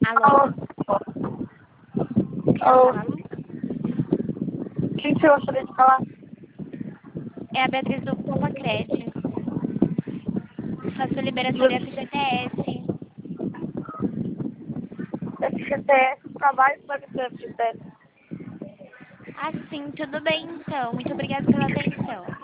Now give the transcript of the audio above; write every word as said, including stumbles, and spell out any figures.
Alô? Quem Oh, fala? o que você gostaria de falar? É a Beatriz do Compacred. Faço liberação de Do F G T S. F G T S, trabalho para o F G T S. Ah, sim, tudo bem então. Muito obrigada pela atenção.